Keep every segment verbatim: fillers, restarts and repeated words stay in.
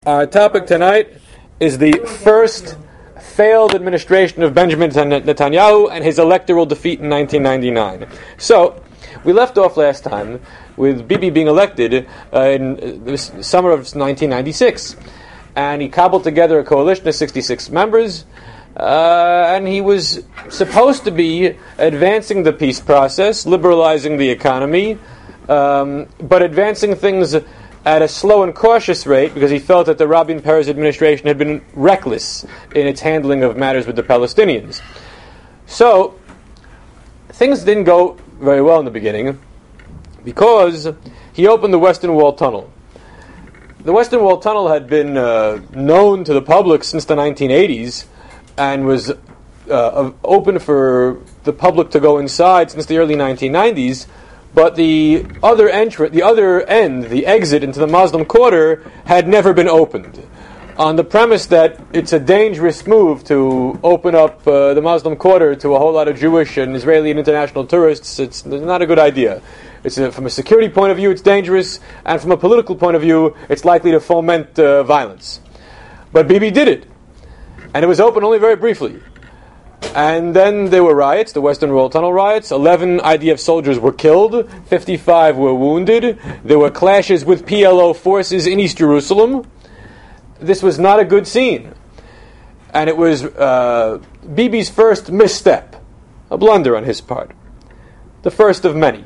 Our topic tonight is the first failed administration of Benjamin Netanyahu and his electoral defeat in nineteen ninety-nine. So, we left off last time with Bibi being elected uh, in the summer of nineteen ninety-six. And he cobbled together a coalition of sixty-six members, uh, and he was supposed to be advancing the peace process, liberalizing the economy, um, but advancing things at a slow and cautious rate because he felt that the Rabin Peres administration had been reckless in its handling of matters with the Palestinians. So, things didn't go very well in the beginning because he opened the Western Wall Tunnel. The Western Wall Tunnel had been uh, known to the public since the nineteen eighties and was uh, open for the public to go inside since the early nineteen nineties. But the other entrance, the other end, the exit into the Muslim quarter, had never been opened, on the premise that it's a dangerous move to open up uh, the Muslim quarter to a whole lot of Jewish and Israeli and international tourists. It's not a good idea. It's a, from a security point of view, it's dangerous, and from a political point of view, it's likely to foment uh, violence. But Bibi did it, and it was open only very briefly. And then there were riots, the Western Wall Tunnel riots. eleven I D F soldiers were killed, fifty-five were wounded. There were clashes with P L O forces in East Jerusalem. This was not a good scene. And it was uh, Bibi's first misstep, a blunder on his part. The first of many.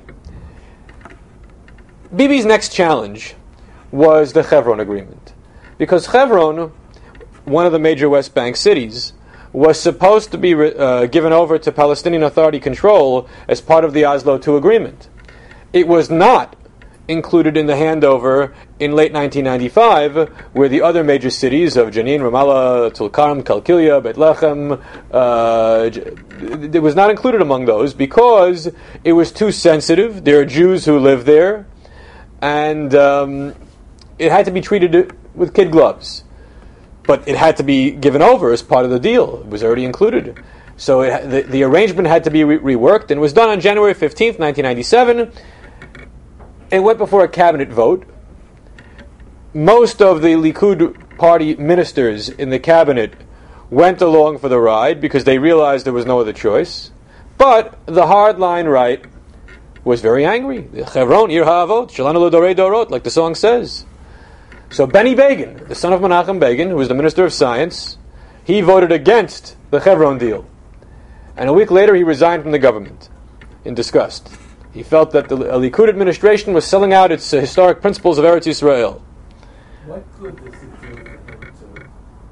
Bibi's next challenge was the Hebron Agreement. Because Hebron, one of the major West Bank cities, was supposed to be uh, given over to Palestinian Authority control as part of the Oslo two agreement. It was not included in the handover in late nineteen ninety-five, where the other major cities of Jenin, Ramallah, Tulkarm, Kalkilia, Beit Lechem, uh, it was not included among those because it was too sensitive. There are Jews who live there, and um, it had to be treated with kid gloves. But it had to be given over as part of the deal. It was already included. So it, the, the arrangement had to be re- reworked, and was done on January fifteenth, nineteen ninety-seven. It went before a cabinet vote. Most of the Likud party ministers in the cabinet went along for the ride because they realized there was no other choice. But the hardline right was very angry. Hebron, Ir ha'avot, shelanu l'dorei dorot, like the song says. So Benny Begin, the son of Menachem Begin, who was the Minister of Science, he voted against the Hebron deal. And a week later he resigned from the government in disgust. He felt that the Likud administration was selling out its uh, historic principles of Eretz Yisrael. What good does it do for him to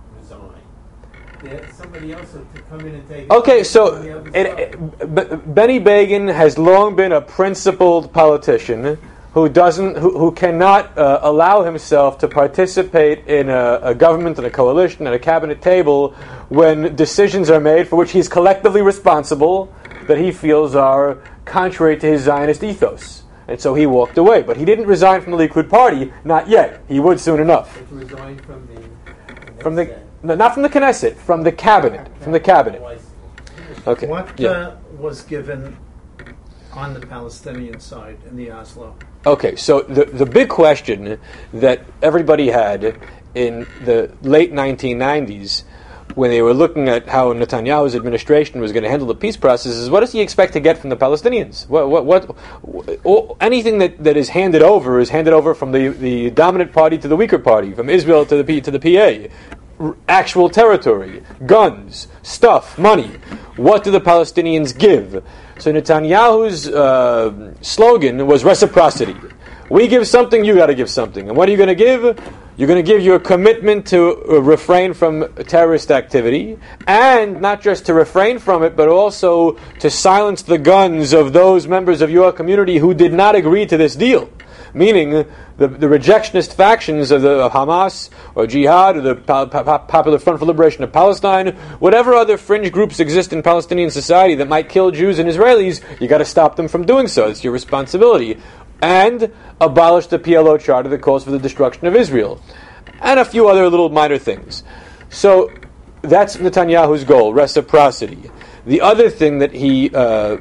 resign? There, somebody else to come in and take Okay, it. so it, it, B- Benny Begin has long been a principled politician who doesn't, who, who cannot uh, allow himself to participate in a, a government and a coalition and a cabinet table when decisions are made for which he's collectively responsible that he feels are contrary to his Zionist ethos. And so he walked away. But he didn't resign from the Likud party, not yet. He would soon enough. But resign from the... From the, no, not from the Knesset, from the cabinet. From the cabinet. Okay. What yeah. uh, was given on the Palestinian side in the Oslo? Okay, so the the big question that everybody had in the late nineteen nineties when they were looking at how Netanyahu's administration was going to handle the peace process is, what does he expect to get from the Palestinians? What what, what, what anything that, that is handed over is handed over from the, the dominant party to the weaker party, from Israel to the P, to the P A. R- actual territory, guns, stuff, money. What do the Palestinians give? So Netanyahu's uh, slogan was reciprocity. We give something, you got to give something. And what are you going to give? You're going to give your commitment to uh, refrain from terrorist activity, and not just to refrain from it, but also to silence the guns of those members of your community who did not agree to this deal. Meaning, the, the rejectionist factions of, the, of Hamas, or Jihad, or the pa- pa- Popular Front for Liberation of Palestine, whatever other fringe groups exist in Palestinian society that might kill Jews and Israelis, you got to stop them from doing so. It's your responsibility. And abolish the P L O charter that calls for the destruction of Israel. And a few other little minor things. So, that's Netanyahu's goal, reciprocity. The other thing that he uh,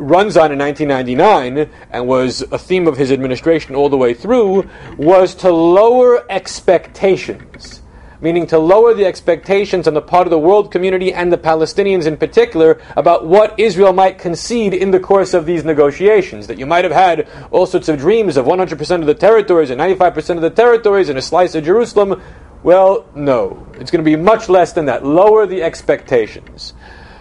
runs on in nineteen ninety-nine and was a theme of his administration all the way through was to lower expectations. Meaning to lower the expectations on the part of the world community and the Palestinians in particular about what Israel might concede in the course of these negotiations. That you might have had all sorts of dreams of one hundred percent of the territories and ninety-five percent of the territories and a slice of Jerusalem. Well, no. It's going to be much less than that. Lower the expectations.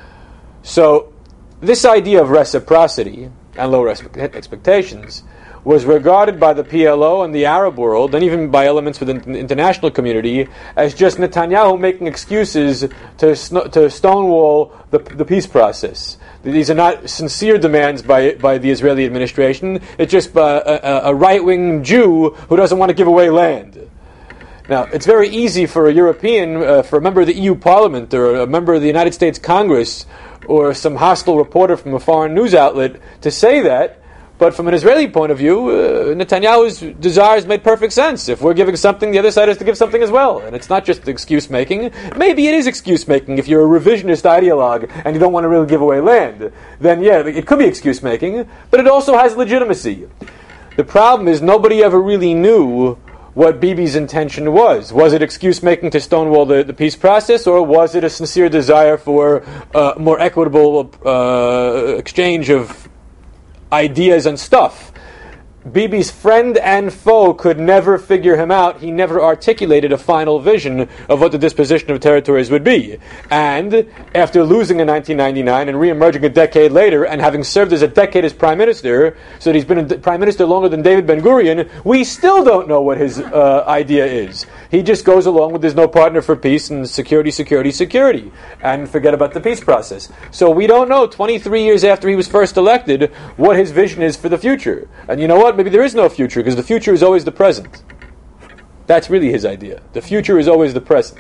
So, this idea of reciprocity and lower expe- expectations was regarded by the P L O and the Arab world, and even by elements within the international community, as just Netanyahu making excuses to sn- to stonewall the, the peace process. These are not sincere demands by by the Israeli administration. It's just uh, a, a right-wing Jew who doesn't want to give away land. Now, it's very easy for a European, uh, for a member of the E U Parliament, or a member of the United States Congress, or some hostile reporter from a foreign news outlet to say that. But from an Israeli point of view, uh, Netanyahu's desires made perfect sense. If we're giving something, the other side has to give something as well. And it's not just excuse-making. Maybe it is excuse-making if you're a revisionist ideologue and you don't want to really give away land. Then, yeah, it could be excuse-making, but it also has legitimacy. The problem is nobody ever really knew what Bibi's intention was. Was it excuse-making to stonewall the, the peace process, or was it a sincere desire for uh, more equitable uh, exchange of ideas and stuff? Bibi's friend and foe could never figure him out. He never articulated a final vision of what the disposition of territories would be. And after losing in nineteen ninety-nine and re-emerging a decade later and having served as a decade as prime minister, so that he's been a prime minister longer than David Ben-Gurion, we still don't know what his uh, idea is. He just goes along with there's no partner for peace and security, security, security, and forget about the peace process. So we don't know, twenty-three years after he was first elected, what his vision is for the future. And you know what? Maybe there is no future, because the future is always the present. That's really his idea. The future is always the present.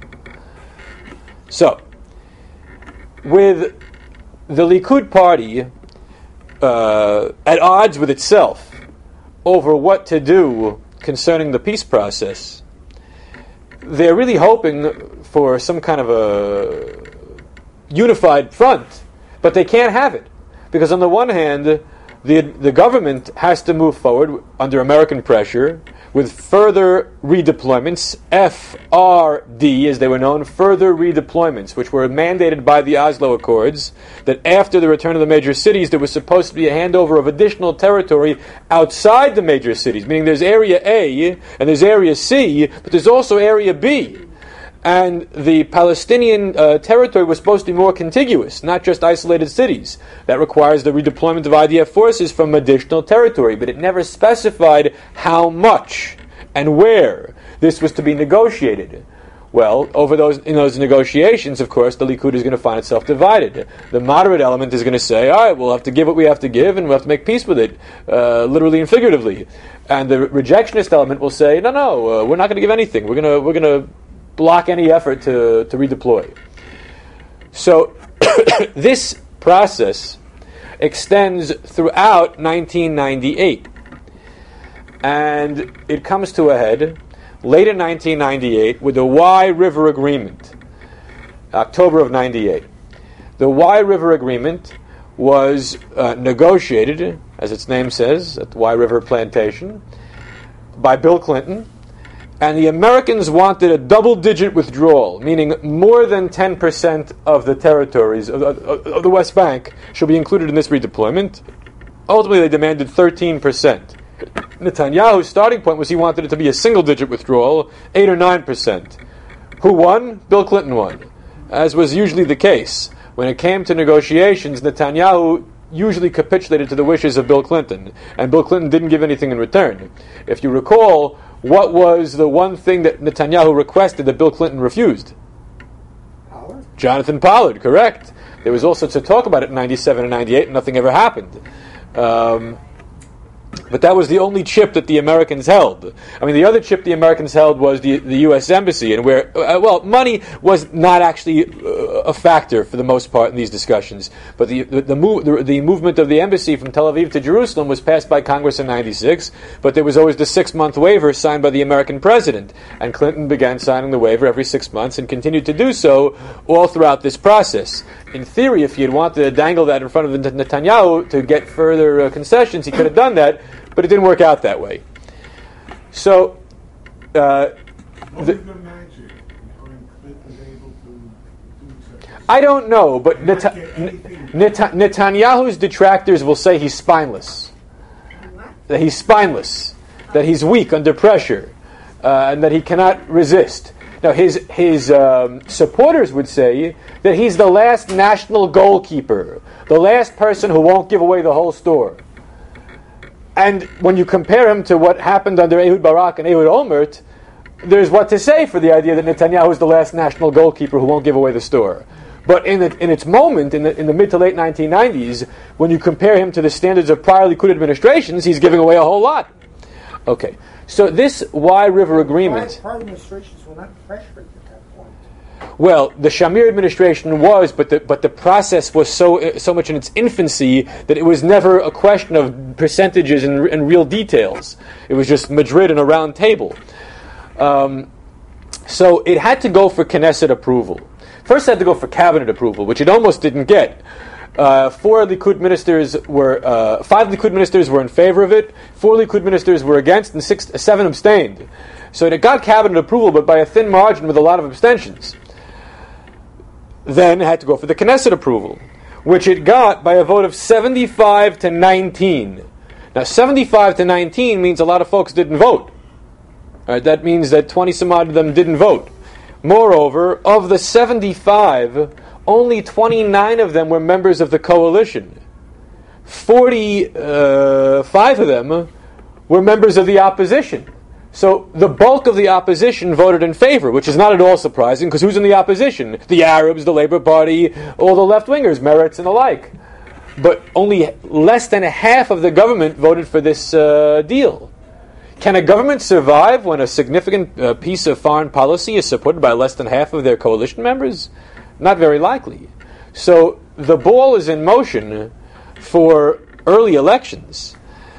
So, with the Likud party uh, at odds with itself over what to do concerning the peace process, they're really hoping for some kind of a unified front, but they can't have it. Because on the one hand, the the government has to move forward under American pressure with further redeployments, F R D as they were known, further redeployments, which were mandated by the Oslo Accords, that after the return of the major cities there was supposed to be a handover of additional territory outside the major cities, meaning there's Area A and there's Area C, but there's also Area B. And the Palestinian uh, territory was supposed to be more contiguous, not just isolated cities. That requires the redeployment of I D F forces from additional territory, but it never specified how much and where this was to be negotiated. Well, over those in those negotiations, of course, the Likud is going to find itself divided. The moderate element is going to say, all right, we'll have to give what we have to give, and we'll have to make peace with it, uh, literally and figuratively. And the rejectionist element will say, no, no, uh, we're not going to give anything. We're going to we're going to block any effort to, to redeploy. So this process extends throughout nineteen ninety-eight. And it comes to a head late in nineteen ninety-eight with the Wye River Agreement, October of ninety-eight. The Wye River Agreement was uh, negotiated, as its name says, at the Wye River Plantation, by Bill Clinton. And the Americans wanted a double-digit withdrawal, meaning more than ten percent of the territories of, of, of the West Bank should be included in this redeployment. Ultimately, they demanded thirteen percent. Netanyahu's starting point was he wanted it to be a single-digit withdrawal, eight or nine percent. Who won? Bill Clinton won, as was usually the case. When it came to negotiations, Netanyahu usually capitulated to the wishes of Bill Clinton, and Bill Clinton didn't give anything in return. If you recall, what was the one thing that Netanyahu requested that Bill Clinton refused? Pollard? Jonathan Pollard, correct. There was all sorts of talk about it in ninety-seven and ninety-eight, and nothing ever happened. Um, But that was the only chip that the Americans held. I mean, the other chip the Americans held was the, the U S Embassy, and where, uh, well, money was not actually uh, a factor for the most part in these discussions. But the the, the, move, the the movement of the embassy from Tel Aviv to Jerusalem was passed by Congress in ninety-six, but there was always the six-month waiver signed by the American president. And Clinton began signing the waiver every six months and continued to do so all throughout this process. In theory, if he had wanted to dangle that in front of Netanyahu to get further uh, concessions, he could have done that. But it didn't work out that way. So, uh, the, the magic behind Clinton able to do such? I don't know, but Neta- Neta- Netanyahu's detractors will say he's spineless. That he's spineless. That he's weak under pressure. Uh, and that he cannot resist. Now, his his um, supporters would say that he's the last national goalkeeper. The last person who won't give away the whole store. And when you compare him to what happened under Ehud Barak and Ehud Olmert, there's what to say for the idea that Netanyahu is the last national goalkeeper who won't give away the store. But in, the, in its moment, in the, in the mid to late nineteen nineties, when you compare him to the standards of prior Likud administrations, he's giving away a whole lot. Okay, so this Y River agreement... Prior administrations were not pressured at that point. Well, the Shamir administration was, but the but the process was so so much in its infancy that it was never a question of percentages and, and real details. It was just Madrid and a round table. Um, so it had to go for Knesset approval. First, it had to go for cabinet approval, which it almost didn't get. Uh, four Likud ministers were, uh, five Likud ministers were in favor of it. Four Likud ministers were against, and six, seven abstained. So it got cabinet approval, but by a thin margin with a lot of abstentions. Then it had to go for the Knesset approval, which it got by a vote of seventy-five to nineteen. Now, seventy-five to nineteen means a lot of folks didn't vote. All right, that means that twenty some odd of them didn't vote. Moreover, of the seventy-five, only twenty-nine of them were members of the coalition. forty-five of them were members of the opposition. So the bulk of the opposition voted in favor, which is not at all surprising, because who's in the opposition? The Arabs, the Labour Party, all the left-wingers, Meretz and the like. But only less than half of the government voted for this uh, deal. Can a government survive when a significant uh, piece of foreign policy is supported by less than half of their coalition members? Not very likely. So the ball is in motion for early elections.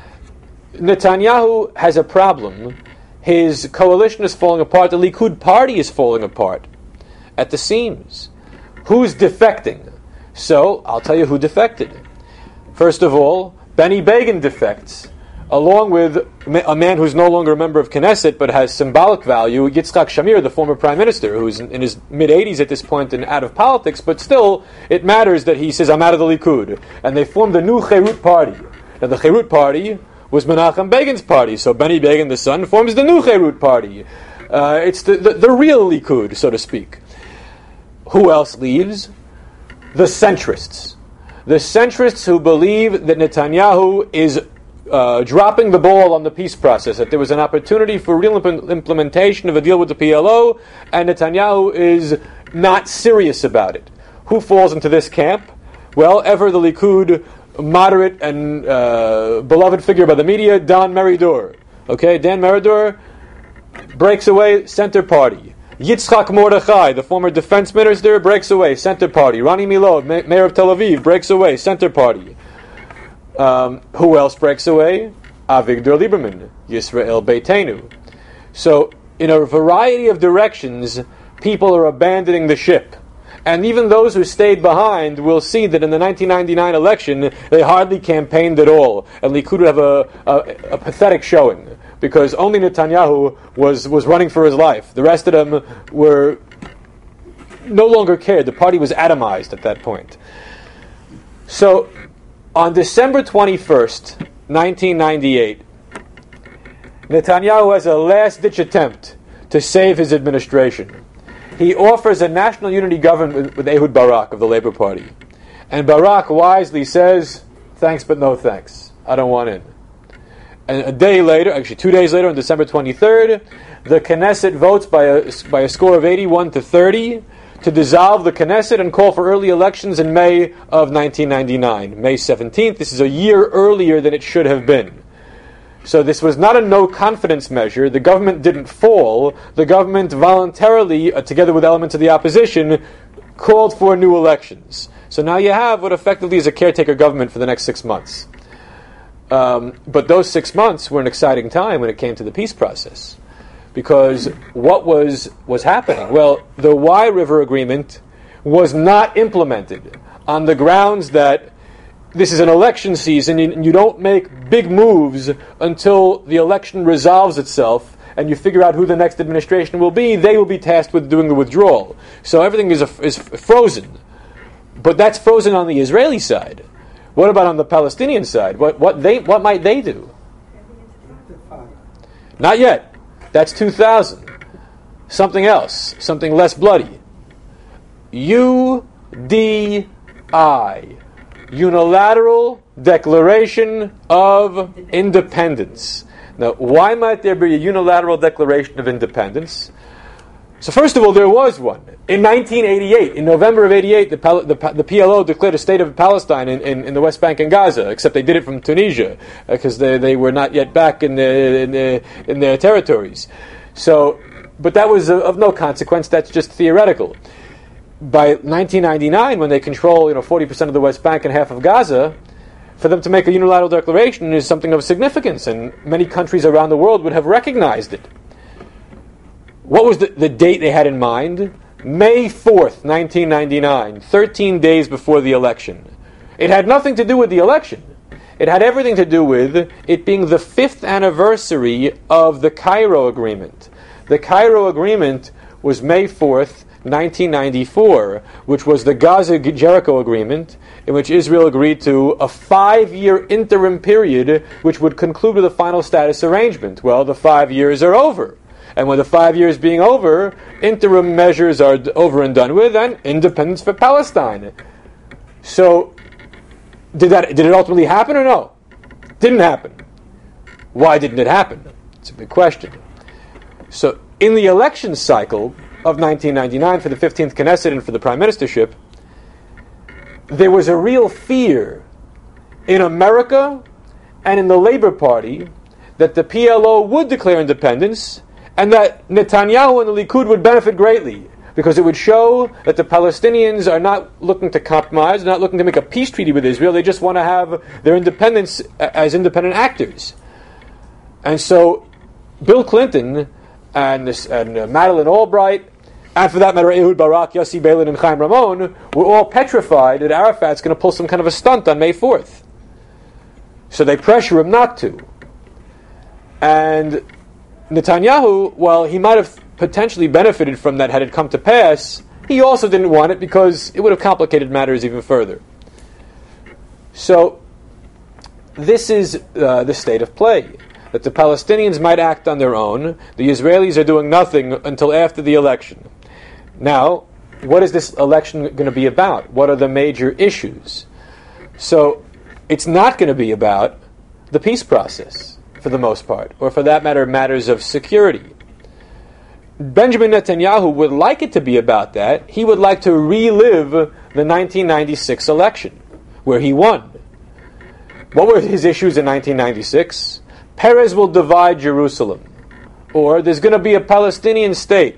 Netanyahu has a problem. His coalition is falling apart. The Likud party is falling apart at the seams. Who's defecting? So, I'll tell you who defected. First of all, Benny Begin defects, along with a man who's no longer a member of Knesset but has symbolic value, Yitzhak Shamir, the former prime minister, who's in his mid-eighties at this point and out of politics, but still, it matters that he says, I'm out of the Likud. And they formed the new Cherut party. Now, the Cherut party was Menachem Begin's party, so Benny Begin, the son, forms the new Cherut party. Uh, it's the, the, the real Likud, so to speak. Who else leaves? The centrists. The centrists who believe that Netanyahu is uh, dropping the ball on the peace process, that there was an opportunity for real imp- implementation of a deal with the P L O, and Netanyahu is not serious about it. Who falls into this camp? Well, ever the Likud moderate and uh, beloved figure by the media, Dan Meridor. Okay, Dan Meridor breaks away, center party. Yitzhak Mordechai, the former defense minister, breaks away, center party. Rani Milov, ma- mayor of Tel Aviv, breaks away, center party. Um, who else breaks away? Avigdor Lieberman, Yisrael Beitenu. So, in a variety of directions, people are abandoning the ship. And even those who stayed behind will see that in the nineteen ninety-nine election, they hardly campaigned at all. And Likud would have a, a, a pathetic showing, because only Netanyahu was, was running for his life. The rest of them were no longer cared. The party was atomized at that point. So, on December twenty-first, nineteen ninety-eight, Netanyahu has a last-ditch attempt to save his administration. He offers a national unity government with, with Ehud Barak of the Labour Party. And Barak wisely says, thanks but no thanks. I don't want in. And a day later, actually two days later, on December twenty-third, the Knesset votes by a, by a score of eighty-one to thirty to dissolve the Knesset and call for early elections in May of nineteen ninety-nine. May seventeenth, this is a year earlier than it should have been. So this was not a no-confidence measure. The government didn't fall. The government voluntarily, uh, together with elements of the opposition, called for new elections. So now you have what effectively is a caretaker government for the next six months. Um, but those six months were an exciting time when it came to the peace process. Because what was was happening? Well, the Y River Agreement was not implemented on the grounds that this is an election season and you don't make big moves until the election resolves itself and you figure out who the next administration will be. They will be tasked with doing the withdrawal. So everything is, a, is frozen. But that's frozen on the Israeli side. What about on the Palestinian side? What, what, they, what might they do? Not yet. That's two thousand. Something else. Something less bloody. U D I. Unilateral Declaration of Independence. Now, why might there be a unilateral declaration of independence? So first of all, there was one. In nineteen eighty-eight, in November of eighty-eight, the, Pal- the, the P L O declared a state of Palestine in, in, in the West Bank and Gaza, except they did it from Tunisia, because uh, they, they were not yet back in, the, in, the, in their territories. So, but that was uh, of no consequence, that's just theoretical. By nineteen ninety-nine, when they control you know forty percent of the West Bank and half of Gaza, for them to make a unilateral declaration is something of significance, and many countries around the world would have recognized it. What was the, the date they had in mind? May fourth, nineteen ninety-nine, thirteen days before the election. It had nothing to do with the election. It had everything to do with it being the fifth anniversary of the Cairo Agreement. The Cairo Agreement was May fourth, nineteen ninety-four, which was the Gaza-Jericho Agreement, in which Israel agreed to a five-year interim period which would conclude with a final status arrangement. Well, the five years are over. And when the five years being over, interim measures are d- over and done with, and independence for Palestine. So, did that did it ultimately happen or no? Didn't happen. Why didn't it happen? It's a big question. So, in the election cycle of nineteen ninety-nine for the fifteenth Knesset and for the prime ministership, there was a real fear in America and in the Labor Party that the P L O would declare independence and that Netanyahu and the Likud would benefit greatly, because it would show that the Palestinians are not looking to compromise, not looking to make a peace treaty with Israel. They just want to have their independence as independent actors. And so Bill Clinton and, this, and uh, Madeleine Albright, and for that matter, Ehud Barak, Yossi Beilin, and Chaim Ramon, were all petrified that Arafat's going to pull some kind of a stunt on May fourth. So they pressure him not to. And Netanyahu, while he might have potentially benefited from that had it come to pass, he also didn't want it because it would have complicated matters even further. So this is uh, the state of play. That the Palestinians might act on their own. The Israelis are doing nothing until after the election. Now, what is this election going to be about? What are the major issues? So, it's not going to be about the peace process, for the most part, or for that matter, matters of security. Benjamin Netanyahu would like it to be about that. He would like to relive the nineteen ninety-six election, where he won. What were his issues in nineteen ninety-six? Peres will divide Jerusalem, or there's going to be a Palestinian state.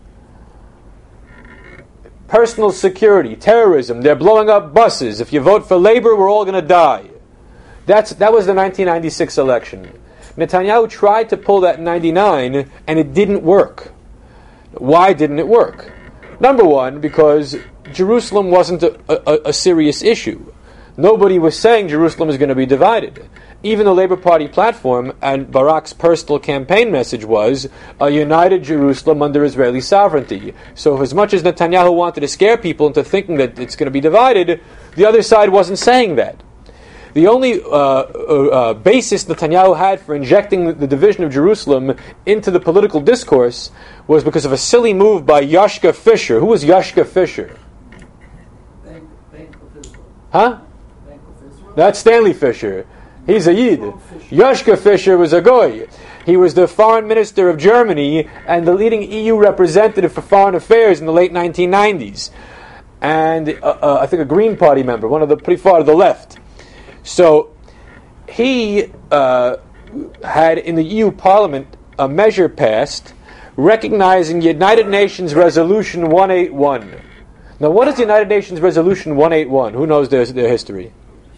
Personal security, terrorism, they're blowing up buses. If you vote for Labor, we're all going to die. That's that was the nineteen ninety-six election. Netanyahu tried to pull that in ninety-nine, and it didn't work. Why didn't it work? Number one, because Jerusalem wasn't a, a, a serious issue. Nobody was saying Jerusalem is going to be divided. Even the Labour Party platform and Barak's personal campaign message was a united Jerusalem under Israeli sovereignty. So as much as Netanyahu wanted to scare people into thinking that it's going to be divided, the other side wasn't saying that. The only uh, uh, basis Netanyahu had for injecting the division of Jerusalem into the political discourse was because of a silly move by Yashka Fisher. Who was Yashka Fisher? Bank, Bank of Israel. Huh? Bank of Israel. That's Stanley Fisher. He's a Yid. Yashka Fisher was a Goy. He was the foreign minister of Germany and the leading E U representative for foreign affairs in the late nineteen nineties. And uh, uh, I think a Green Party member, one of the pretty far to the left. So he uh, had in the E U Parliament a measure passed recognizing United Nations Resolution one eighty-one. Now, what is the United Nations Resolution one eighty-one? Who knows their, their history?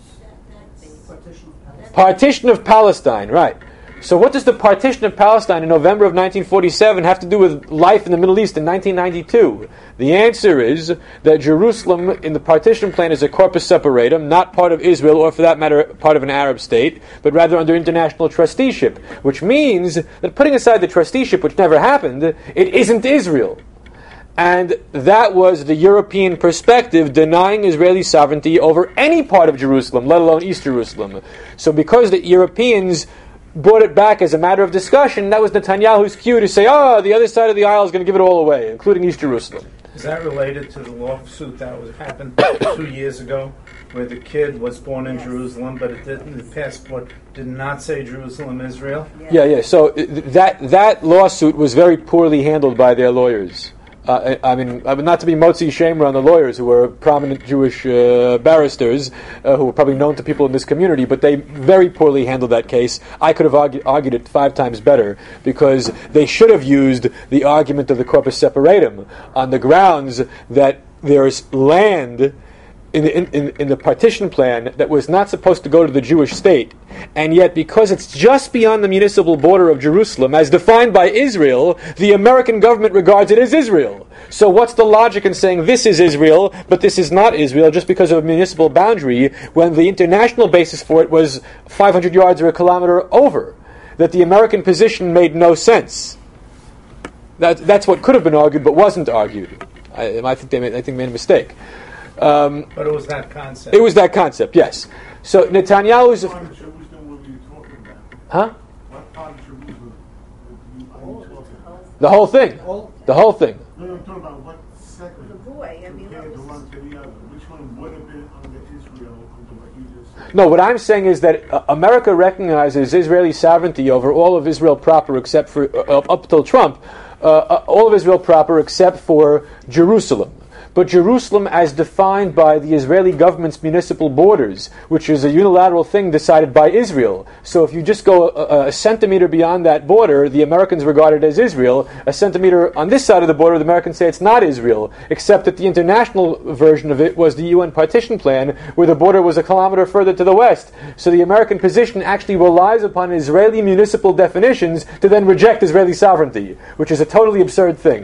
Partition of Palestine, right. So what does the partition of Palestine in November of nineteen forty-seven have to do with life in the Middle East in nineteen ninety-two? The answer is that Jerusalem in the partition plan is a corpus separatum, not part of Israel, or for that matter, part of an Arab state, but rather under international trusteeship, which means that putting aside the trusteeship, which never happened, it isn't Israel. And that was the European perspective, denying Israeli sovereignty over any part of Jerusalem, let alone East Jerusalem. So because the Europeans brought it back as a matter of discussion, that was Netanyahu's cue to say, oh, the other side of the aisle is going to give it all away, including East Jerusalem. Is that related to the lawsuit that was happened two years ago, where the kid was born in Jerusalem, but it didn't, the passport did not say Jerusalem, Israel? Yeah, yeah. So uh, that that lawsuit was very poorly handled by their lawyers. Uh, I, I mean, I mean, not to be motzi shamer on the lawyers who were prominent Jewish uh, barristers uh, who were probably known to people in this community, but they very poorly handled that case. I could have argue, argued it five times better, because they should have used the argument of the corpus separatum on the grounds that there's land in the, in, in the partition plan that was not supposed to go to the Jewish state, and yet because it's just beyond the municipal border of Jerusalem, as defined by Israel, the American government regards it as Israel. So what's the logic in saying this is Israel, but this is not Israel, just because of a municipal boundary, when the international basis for it was five hundred yards or a kilometer over? That the American position made no sense. That, that's what could have been argued, but wasn't argued. I, I think they made, I think made a mistake. Um, but it was that concept. It was that concept, yes. So Netanyahu's... What part of Jerusalem were you talking about? Huh? What part of Jerusalem were you talking about? The whole thing. The whole thing. No, I'm talking about what second The boy, I mean, compared what to was- one to the other. Which one would have been under Israel under what you just said? No, what I'm saying is that uh, America recognizes Israeli sovereignty over all of Israel proper, except for, uh, up till Trump, uh, uh, all of Israel proper except for Jerusalem. But Jerusalem as defined by the Israeli government's municipal borders, which is a unilateral thing decided by Israel. So if you just go a, a centimeter beyond that border, the Americans regard it as Israel. A centimeter on this side of the border, the Americans say it's not Israel, except that the international version of it was the U N partition plan, where the border was a kilometer further to the west. So the American position actually relies upon Israeli municipal definitions to then reject Israeli sovereignty, which is a totally absurd thing.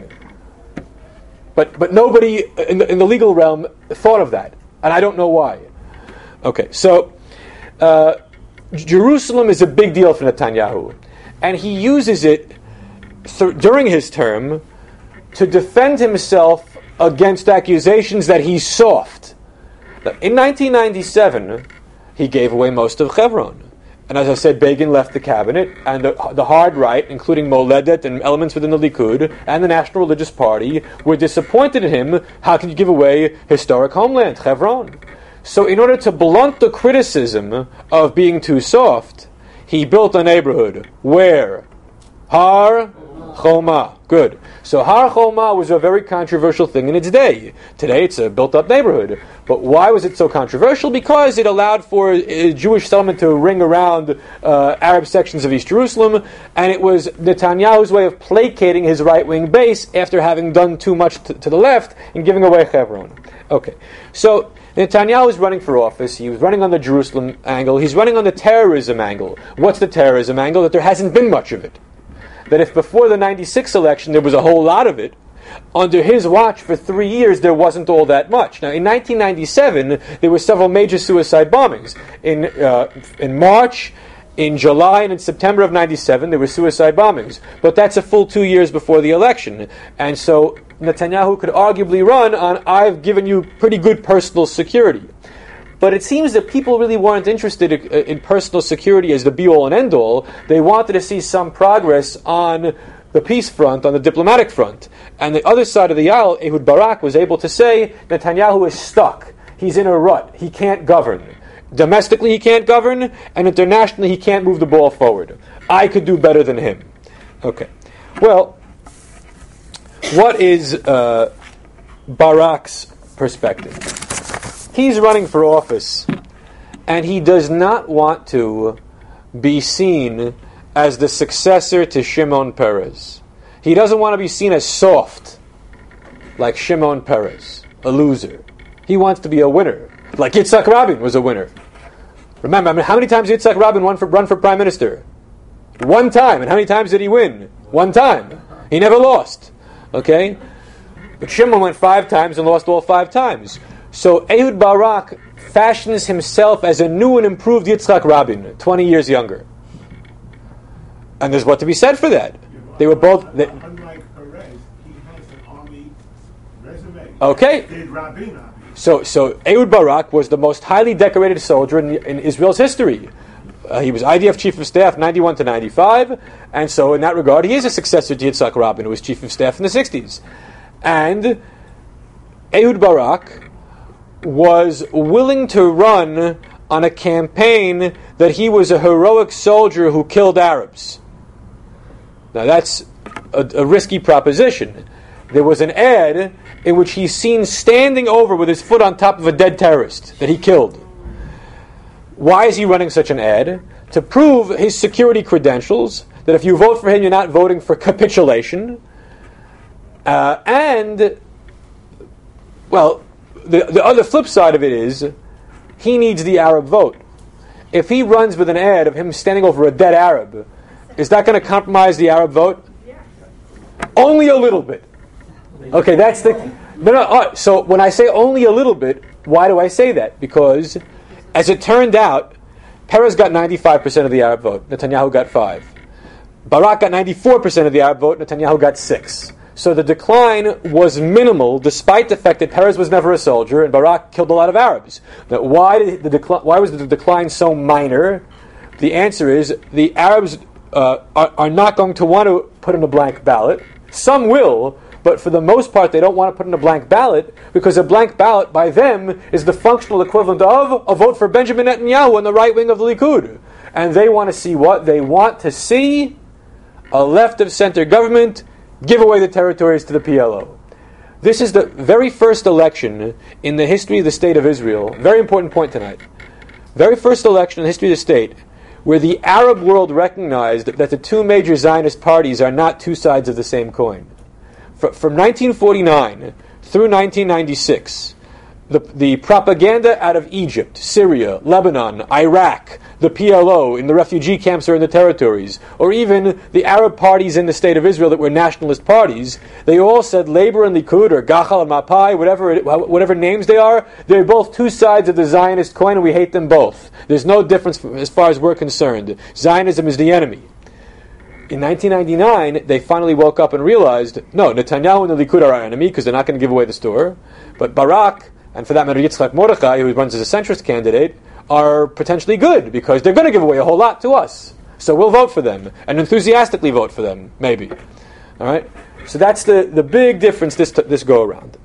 But but nobody in the, in the legal realm thought of that, and I don't know why. Okay, so uh, Jerusalem is a big deal for Netanyahu, and he uses it th- during his term to defend himself against accusations that he's soft. Now, in nineteen ninety-seven, he gave away most of Hebron. And as I said, Begin left the cabinet, and the, the hard right, including Moledet and elements within the Likud and the National Religious Party, were disappointed in him. How can you give away historic homeland, Hebron? So in order to blunt the criticism of being too soft, he built a neighborhood. Where? Har Choma. Good. So Har Choma was a very controversial thing in its day. Today it's a built-up neighborhood. But why was it so controversial? Because it allowed for a Jewish settlement to ring around uh, Arab sections of East Jerusalem, and it was Netanyahu's way of placating his right-wing base after having done too much t- to the left and giving away Hebron. Okay. So Netanyahu is running for office. He was running on the Jerusalem angle. He's running on the terrorism angle. What's the terrorism angle? That there hasn't been much of it. That if before the ninety-six election there was a whole lot of it, under his watch for three years there wasn't all that much. Now in nineteen ninety-seven there were several major suicide bombings. In uh, in March, in July, and in September of ninety-seven there were suicide bombings. But that's a full two years before the election. And so Netanyahu could arguably run on, I've given you pretty good personal security. But it seems that people really weren't interested in personal security as the be-all and end-all. They wanted to see some progress on the peace front, on the diplomatic front. And the other side of the aisle, Ehud Barak, was able to say, Netanyahu is stuck. He's in a rut. He can't govern. Domestically he can't govern, and internationally he can't move the ball forward. I could do better than him. Okay. Well, what is uh, Barak's perspective? He's running for office, and he does not want to be seen as the successor to Shimon Peres. He doesn't want to be seen as soft, like Shimon Peres, a loser. He wants to be a winner, like Yitzhak Rabin was a winner. Remember, I mean, how many times did Yitzhak Rabin run for, run for prime minister? One time. And how many times did he win? One time. He never lost. Okay? But Shimon went five times and lost all five times. So Ehud Barak fashions himself as a new and improved Yitzhak Rabin, twenty years younger. And there's what to be said for that. They were both... They, Unlike Perez, he has an army resume. okay. Did Rabin, So, so Ehud Barak was the most highly decorated soldier in, in Israel's history. Uh, he was I D F chief of staff ninety-one to ninety-five, and so in that regard, he is a successor to Yitzhak Rabin, who was chief of staff in the sixties. And Ehud Barak was willing to run on a campaign that he was a heroic soldier who killed Arabs. Now that's a, a risky proposition. There was an ad in which he's seen standing over with his foot on top of a dead terrorist that he killed. Why is he running such an ad? To prove his security credentials, that if you vote for him, you're not voting for capitulation. Uh, and, well, the, the other flip side of it is, he needs the Arab vote. If he runs with an ad of him standing over a dead Arab, is that going to compromise the Arab vote? Only a little bit. Okay, that's the... No, no, uh, so when I say only a little bit, why do I say that? Because, as it turned out, Peres got ninety-five percent of the Arab vote. Netanyahu got five. Barak got ninety-four percent of the Arab vote. Netanyahu got six. So the decline was minimal, despite the fact that Peres was never a soldier and Barak killed a lot of Arabs. Now, why did the decline? Why was the decline so minor? The answer is the Arabs uh, are, are not going to want to put in a blank ballot. Some will, but for the most part, they don't want to put in a blank ballot because a blank ballot by them is the functional equivalent of a vote for Benjamin Netanyahu on the right wing of the Likud. And they want to see what? They want to see a left-of-center government give away the territories to the P L O. This is the very first election in the history of the State of Israel, very important point tonight, very first election in the history of the state where the Arab world recognized that the two major Zionist parties are not two sides of the same coin. From nineteen forty-nine through nineteen ninety-six, the, the propaganda out of Egypt, Syria, Lebanon, Iraq, the P L O in the refugee camps or in the territories, or even the Arab parties in the State of Israel that were nationalist parties, they all said Labor and Likud, or Gachal and Mapai, whatever, it, whatever names they are, they're both two sides of the Zionist coin and we hate them both. There's no difference as far as we're concerned. Zionism is the enemy. In nineteen ninety-nine, they finally woke up and realized, no, Netanyahu and the Likud are our enemy because they're not going to give away the store. But Barak, and for that matter Yitzhak Mordechai, who runs as a centrist candidate, are potentially good because they're going to give away a whole lot to us. So we'll vote for them, and enthusiastically vote for them, maybe. All right? So that's the, the big difference this, t- this go-around.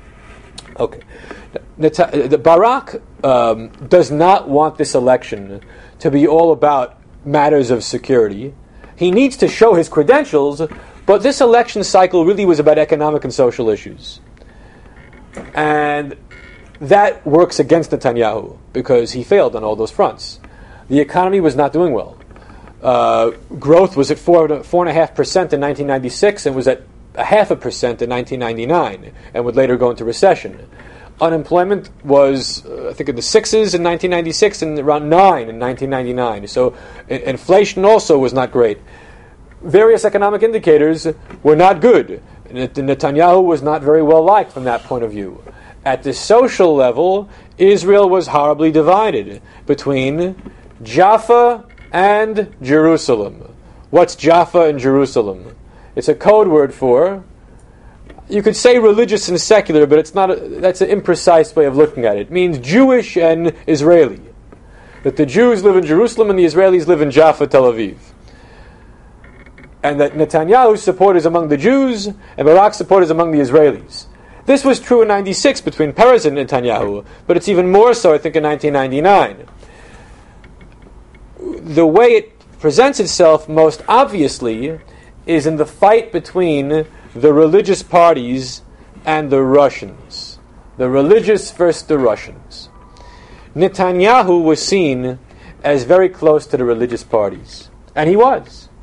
Okay. Neta- Barak um, does not want this election to be all about matters of security. He needs to show his credentials, but this election cycle really was about economic and social issues. And that works against Netanyahu, because he failed on all those fronts. The economy was not doing well. Uh, growth was at four, four and a half percent in nineteen ninety-six and was at a half a percent in nineteen ninety-nine, and would later go into recession. Unemployment was, uh, I think, in the sixes in nineteen ninety-six and around nine in nineteen ninety-nine. So I- inflation also was not great. Various economic indicators were not good. Net- Netanyahu was not very well liked from that point of view. At the social level, Israel was horribly divided between Jaffa and Jerusalem. What's Jaffa and Jerusalem? It's a code word for, you could say religious and secular, but it's not. A, that's an imprecise way of looking at it. It means Jewish and Israeli. That the Jews live in Jerusalem and the Israelis live in Jaffa, Tel Aviv. And that Netanyahu's support is among the Jews and Barak's support is among the Israelis. This was true in ninety-six between Peres and Netanyahu, but it's even more so, I think, in nineteen ninety-nine. The way it presents itself most obviously is in the fight between the religious parties and the Russians. The religious versus the Russians. Netanyahu was seen as very close to the religious parties. And he was.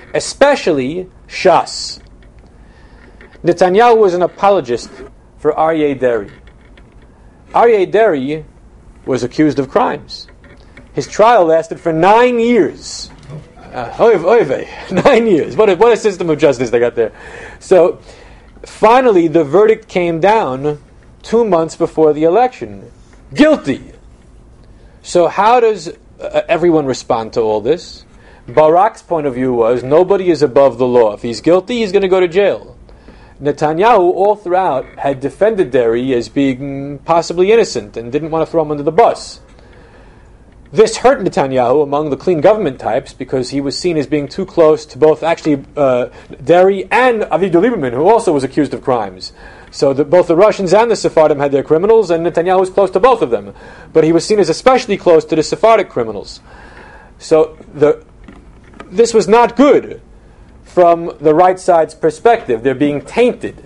especially Shas. Netanyahu was an apologist for Aryeh Deri. Aryeh Deri was accused of crimes. His trial lasted for nine years. Uh, oy, oy vey, nine years. What a, what a system of justice they got there. So, finally, the verdict came down two months before the election. Guilty. So how does uh, everyone respond to all this? Barak's point of view was, nobody is above the law. If he's guilty, he's going to go to jail. Netanyahu, all throughout, had defended Deri as being possibly innocent and didn't want to throw him under the bus. This hurt Netanyahu among the clean government types because he was seen as being too close to both actually uh, Deri and Avigdor Lieberman, who also was accused of crimes. So the, both the Russians and the Sephardim had their criminals, and Netanyahu was close to both of them. But he was seen as especially close to the Sephardic criminals. So the, this was not good from the right side's perspective. They're being tainted.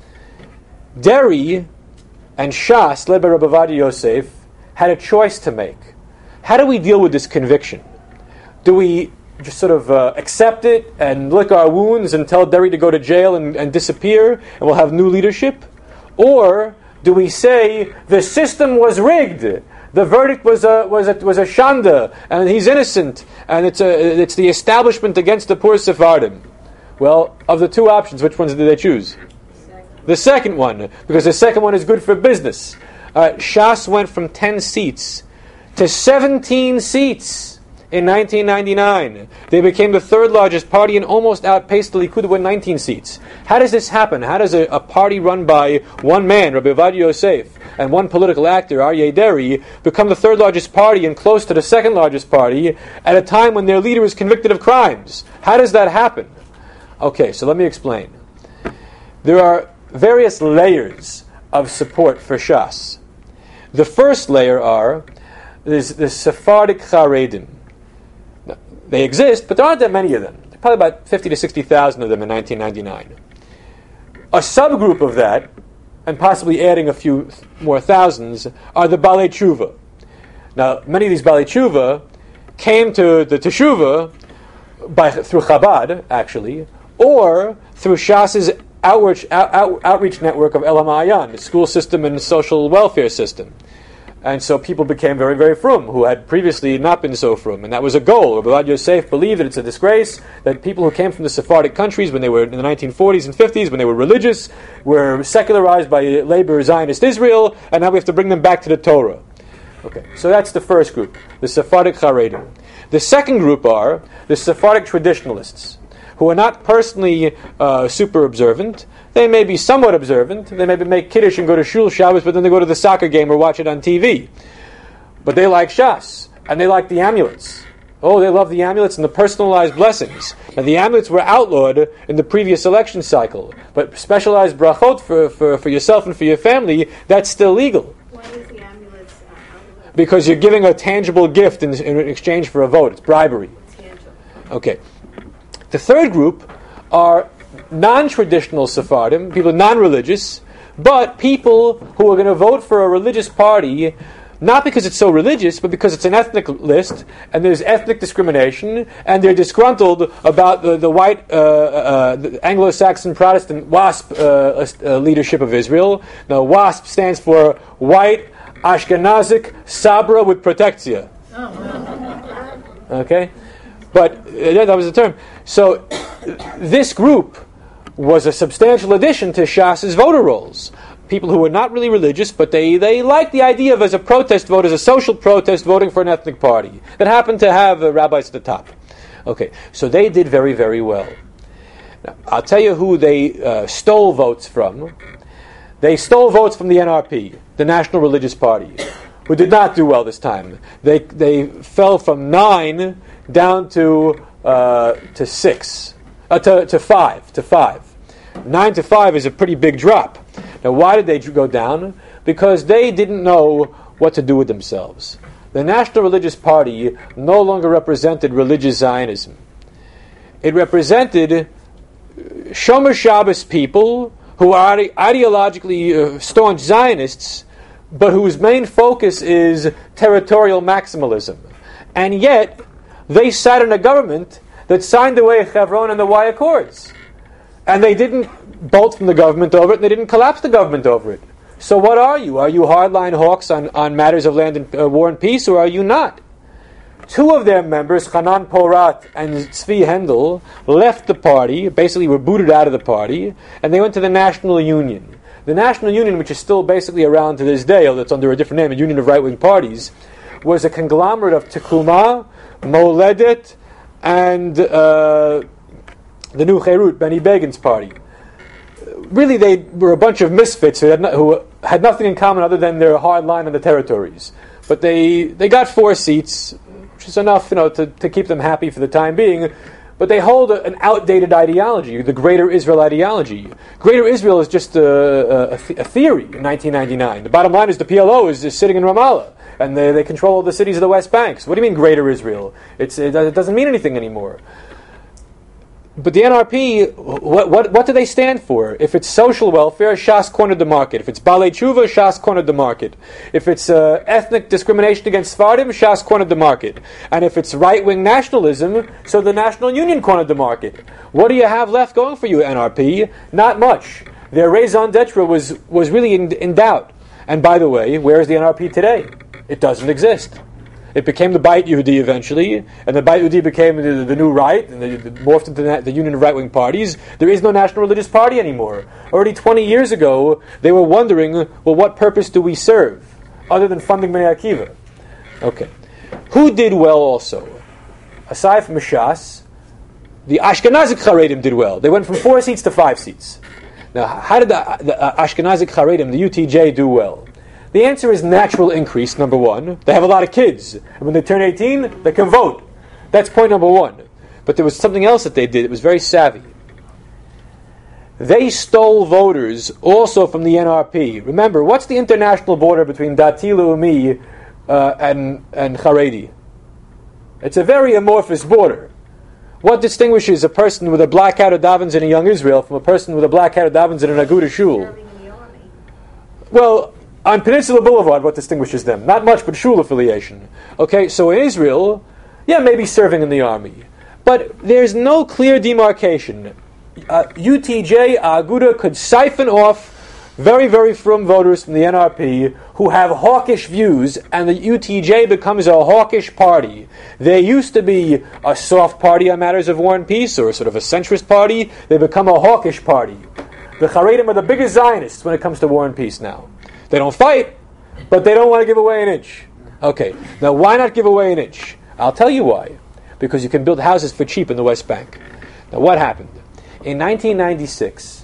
Deri and Shas, led by Rabbi Ovadia Yosef, had a choice to make. How do we deal with this conviction? Do we just sort of uh, accept it and lick our wounds and tell Deri to go to jail and, and disappear and we'll have new leadership? Or do we say the system was rigged, the verdict was a, was a, was a shanda and he's innocent and it's, a, it's the establishment against the poor Sephardim? Well, of the two options, which ones did they choose? Second. The second one, because the second one is good for business. Uh, Shas went from ten seats to seventeen seats in nineteen ninety-nine. They became the third largest party and almost outpaced the Likud to win nineteen seats. How does this happen? How does a, a party run by one man, Rabbi Ovadia Yosef, and one political actor, Aryeh Deri, become the third largest party and close to the second largest party at a time when their leader is convicted of crimes? How does that happen? Okay, so let me explain. There are various layers of support for Shas. The first layer are There's the Sephardic Charedim. Now, they exist, but there aren't that many of them. There are probably about fifty to sixty thousand of them in nineteen ninety-nine. A subgroup of that, and possibly adding a few th- more thousands, are the Balei Tshuva. Now, many of these Balei Tshuva came to the Teshuvah by, through Chabad, actually, or through Shas's outreach, out, out, outreach network of El HaMa'ayan, the school system and social welfare system. And so people became very, very frum, who had previously not been so frum. And that was a goal. Rabbi Ovadia Yosef believed that it's a disgrace that people who came from the Sephardic countries when they were in the nineteen forties and fifties, when they were religious, were secularized by labor Zionist Israel, and now we have to bring them back to the Torah. Okay, so that's the first group, the Sephardic Charedim. The second group are the Sephardic traditionalists, who are not personally uh, super observant. They may be somewhat observant. They maybe make Kiddush and go to Shul Shabbos, but then they go to the soccer game or watch it on T V. But they like Shas, and they like the amulets. Oh, they love the amulets and the personalized blessings. Now, the amulets were outlawed in the previous election cycle, but specialized brachot for, for, for yourself and for your family, that's still legal. Why is the amulets uh, outlawed? Because you're giving a tangible gift in, in exchange for a vote. It's bribery. Tangible. Okay. The third group are non-traditional Sephardim, people non-religious, but people who are going to vote for a religious party, not because it's so religious, but because it's an ethnic list, and there's ethnic discrimination, and they're disgruntled about the, the white uh, uh, the Anglo-Saxon Protestant WASP uh, uh, leadership of Israel. Now, WASP stands for White Ashkenazic Sabra with Protectia. Okay? But uh, that was the term. So, this group was a substantial addition to Shas's voter rolls. People who were not really religious, but they, they liked the idea of, as a protest vote, as a social protest, voting for an ethnic party that happened to have uh, rabbis at the top. Okay, so they did very, very well. Now, I'll tell you who they uh, stole votes from. They stole votes from the N R P, the National Religious Party, who did not do well this time. They they fell from nine down to uh, to six. Uh, to, to five, to five. Nine to five is a pretty big drop. Now, why did they go down? Because they didn't know what to do with themselves. The National Religious Party no longer represented religious Zionism. It represented Shomer Shabbos people who are ideologically uh, staunch Zionists, but whose main focus is territorial maximalism. And yet, they sat in a government that signed away Chevron and the Y Accords. And they didn't bolt from the government over it, and they didn't collapse the government over it. So what are you? Are you hardline hawks on, on matters of land and uh, war and peace, or are you not? Two of their members, Hanan Porat and Tzvi Hendel, left the party, basically were booted out of the party, and they went to the National Union. The National Union, which is still basically around to this day, although it's under a different name, a union of right-wing parties, was a conglomerate of Tekuma, Moledet, and uh, the New Cherut, Benny Begin's party. Really, they were a bunch of misfits who had, no, who had nothing in common other than their hard line on the territories. But they, they got four seats, which is enough, you know, to, to keep them happy for the time being. But they hold a, an outdated ideology, the Greater Israel ideology. Greater Israel is just a, a, a theory in nineteen ninety-nine. The bottom line is the P L O is, is sitting in Ramallah, and they, they control the cities of the West Bank. So what do you mean Greater Israel? It's, it, it doesn't mean anything anymore. But the N R P, what, what what do they stand for? If it's social welfare, Shas cornered the market. If it's Balei Tshuva, Shas cornered the market. If it's uh, ethnic discrimination against Sfardim, Shas cornered the market. And if it's right-wing nationalism, so the National Union cornered the market. What do you have left going for you, N R P? Not much. Their raison d'etre was, was really in, in doubt. And by the way, where is the N R P today? It doesn't exist. It became the Beit Yehudi eventually, and the Beit Yehudi became the, the new right, and the, the, morphed into the, the Union of Right-Wing Parties. There is no National Religious Party anymore. Already twenty years ago, they were wondering, well, what purpose do we serve, other than funding Bnei Akiva? Okay. Who did well also? Aside from Shas, the Ashkenazic Haredim did well. They went from four seats to five seats. Now, how did the, the uh, Ashkenazic Haredim, the U T J, do well? The answer is natural increase, number one. They have a lot of kids. And when they turn eighteen, they can vote. That's point number one. But there was something else that they did that was very savvy. They stole voters also from the N R P. Remember, what's the international border between Dati Leumi uh, and, and Haredi? It's a very amorphous border. What distinguishes a person with a black hat who davens in a Young Israel from a person with a black hat who davens in an Aguda Shul? Well, on Peninsula Boulevard, what distinguishes them? Not much, but shul affiliation. Okay, so in Israel, yeah, maybe serving in the army. But there's no clear demarcation. Uh, U T J, Aguda could siphon off very, very frum voters from the N R P who have hawkish views, and the U T J becomes a hawkish party. They used to be a soft party on matters of war and peace, or a sort of a centrist party. They become a hawkish party. The Haredim are the biggest Zionists when it comes to war and peace now. They don't fight, but they don't want to give away an inch. Okay, now why not give away an inch? I'll tell you why. Because you can build houses for cheap in the West Bank. Now what happened? In nineteen ninety-six,